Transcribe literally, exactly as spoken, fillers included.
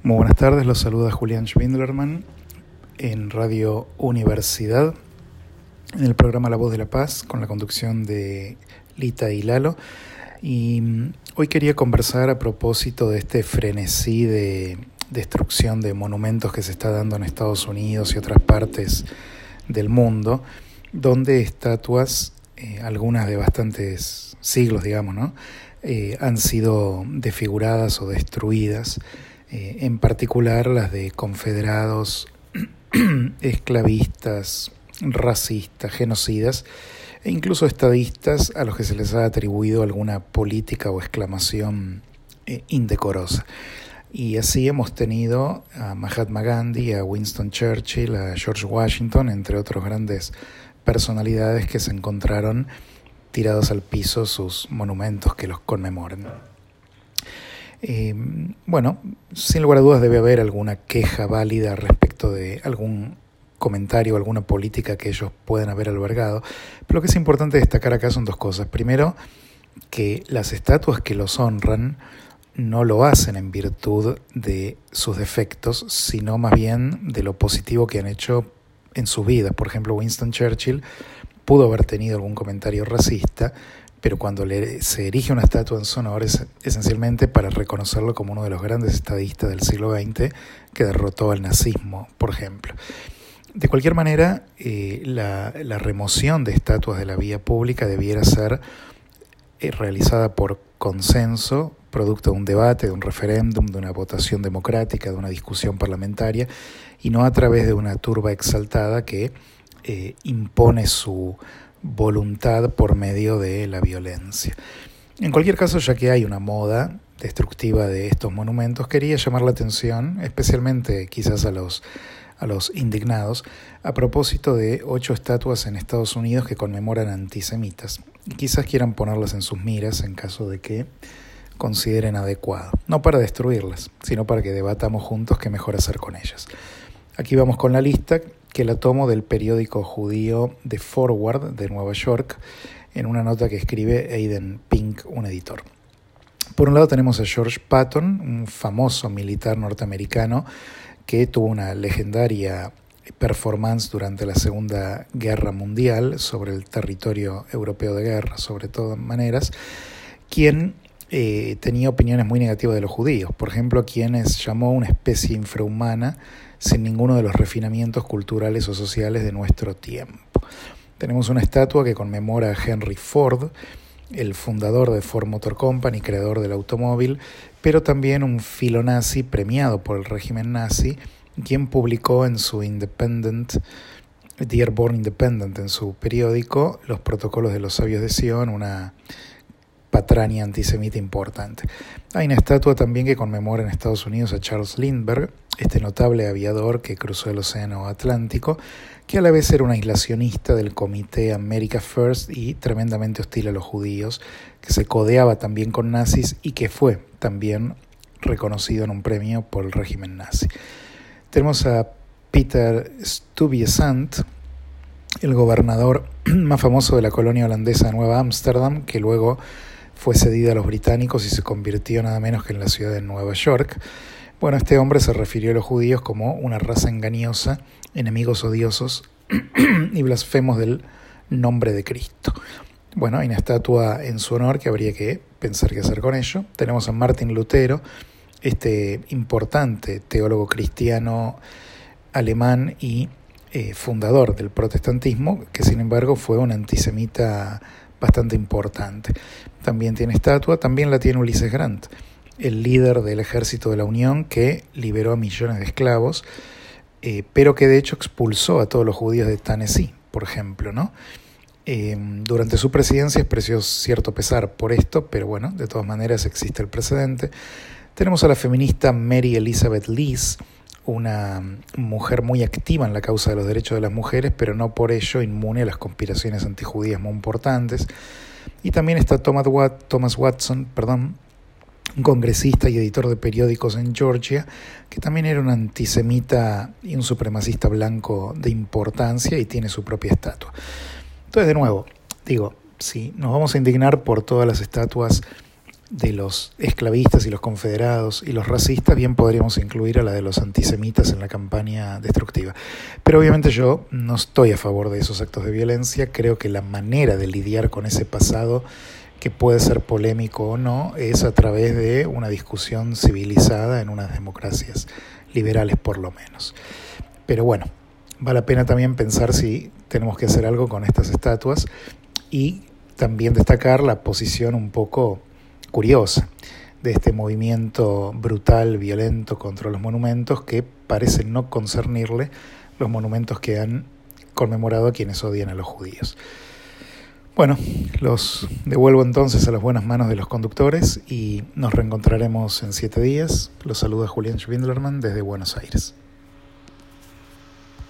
Muy buenas tardes, los saluda Julián Schwindlerman en Radio Universidad, en el programa La Voz de la Paz, con la conducción de Lita y Lalo. Y hoy quería conversar a propósito de este frenesí de destrucción de monumentos que se está dando en Estados Unidos y otras partes del mundo, donde estatuas, eh, algunas de bastantes siglos, digamos, ¿no? Eh, han sido desfiguradas o destruidas. Eh, en particular las de confederados, esclavistas, racistas, genocidas e incluso estadistas a los que se les ha atribuido alguna política o exclamación eh, indecorosa. Y así hemos tenido a Mahatma Gandhi, a Winston Churchill, a George Washington, entre otros grandes personalidades que se encontraron tirados al piso sus monumentos que los conmemoran. Eh, bueno, sin lugar a dudas debe haber alguna queja válida respecto de algún comentario, alguna política que ellos puedan haber albergado, pero lo que es importante destacar acá son dos cosas. Primero, que las estatuas que los honran no lo hacen en virtud de sus defectos, sino más bien de lo positivo que han hecho en sus vidas. Por ejemplo, Winston Churchill pudo haber tenido algún comentario racista, pero cuando le, se erige una estatua en su honor es esencialmente para reconocerlo como uno de los grandes estadistas del siglo veinte que derrotó al nazismo, por ejemplo. De cualquier manera, eh, la, la remoción de estatuas de la vía pública debiera ser eh, realizada por consenso, producto de un debate, de un referéndum, de una votación democrática, de una discusión parlamentaria, y no a través de una turba exaltada que eh, impone su voluntad por medio de la violencia. En cualquier caso, ya que hay una moda destructiva de estos monumentos, quería llamar la atención, especialmente quizás a los, a los indignados, a propósito de ocho estatuas en Estados Unidos que conmemoran antisemitas, y quizás quieran ponerlas en sus miras en caso de que consideren adecuado, no para destruirlas, sino para que debatamos juntos qué mejor hacer con ellas. Aquí vamos con la lista, que la tomo del periódico judío The Forward de Nueva York, en una nota que escribe Aidan Pink, un editor. Por un lado tenemos a George Patton, un famoso militar norteamericano que tuvo una legendaria performance durante la Segunda Guerra Mundial sobre el territorio europeo de guerra, sobre todas maneras, quien eh, tenía opiniones muy negativas de los judíos, por ejemplo, a quienes llamó una especie infrahumana sin ninguno de los refinamientos culturales o sociales de nuestro tiempo. Tenemos una estatua que conmemora a Henry Ford, el fundador de Ford Motor Company, creador del automóvil, pero también un filonazi premiado por el régimen nazi, quien publicó en su Independent, Dearborn Independent, en su periódico, Los Protocolos de los Sabios de Sion, una patraña antisemita importante. Hay una estatua también que conmemora en Estados Unidos a Charles Lindbergh, este notable aviador que cruzó el Océano Atlántico, que a la vez era un aislacionista del comité America First y tremendamente hostil a los judíos, que se codeaba también con nazis y que fue también reconocido en un premio por el régimen nazi. Tenemos a Peter Stuyvesant, el gobernador más famoso de la colonia holandesa de Nueva Ámsterdam, que luego fue cedida a los británicos y se convirtió nada menos que en la ciudad de Nueva York. Bueno, este hombre se refirió a los judíos como una raza engañosa, enemigos odiosos y blasfemos del nombre de Cristo. Bueno, hay una estatua en su honor que habría que pensar qué hacer con ello. Tenemos a Martín Lutero, este importante teólogo cristiano alemán y eh, fundador del protestantismo, que sin embargo fue un antisemita bastante importante. También tiene estatua, también la tiene Ulysses Grant, el líder del ejército de la Unión que liberó a millones de esclavos, eh, pero que de hecho expulsó a todos los judíos de Tennessee, por ejemplo, ¿no? Eh, durante su presidencia expresó cierto pesar por esto, pero bueno, de todas maneras existe el precedente. Tenemos a la feminista Mary Elizabeth Lees, una mujer muy activa en la causa de los derechos de las mujeres, pero no por ello inmune a las conspiraciones antijudías muy importantes. Y también está Thomas Watson, perdón, un congresista y editor de periódicos en Georgia, que también era un antisemita y un supremacista blanco de importancia y tiene su propia estatua. Entonces, de nuevo, digo, si nos vamos a indignar por todas las estatuas de los esclavistas y los confederados y los racistas, bien podríamos incluir a la de los antisemitas en la campaña destructiva. Pero obviamente yo no estoy a favor de esos actos de violencia. Creo que la manera de lidiar con ese pasado, que puede ser polémico o no, es a través de una discusión civilizada en unas democracias liberales por lo menos. Pero bueno, vale la pena también pensar si tenemos que hacer algo con estas estatuas y también destacar la posición un poco curiosa de este movimiento brutal, violento contra los monumentos, que parece no concernirle los monumentos que han conmemorado a quienes odian a los judíos. Bueno, los devuelvo entonces a las buenas manos de los conductores y nos reencontraremos en siete días. Los saluda Julián Schwindlerman desde Buenos Aires.